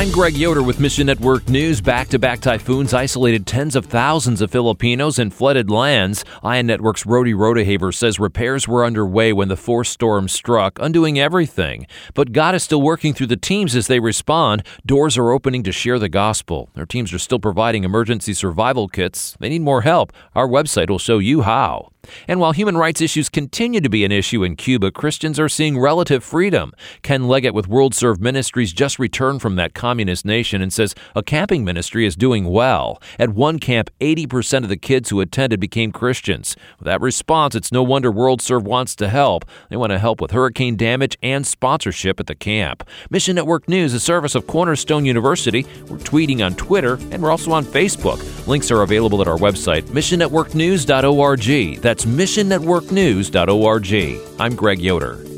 I'm Greg Yoder with Mission Network News. Back-to-back typhoons isolated tens of thousands of Filipinos in flooded lands. ION Network's Rody Rodehaver says repairs were underway when the force storm struck, undoing everything. But God is still working through the teams as they respond. Doors are opening to share the gospel. Their teams are still providing emergency survival kits. They need more help. Our website will show you how. And while human rights issues continue to be an issue in Cuba, Christians are seeing relative freedom. Ken Leggett with World Serve Ministries just returned from that communist nation and says a camping ministry is doing well. At one camp, 80% of the kids who attended became Christians. With that response, it's no wonder World Serve wants to help. They want to help with hurricane damage and sponsorship at the camp. Mission Network News, a service of Cornerstone University. We're tweeting on Twitter, and we're also on Facebook. Links are available at our website, missionnetworknews.org. That's missionnetworknews.org. I'm Greg Yoder.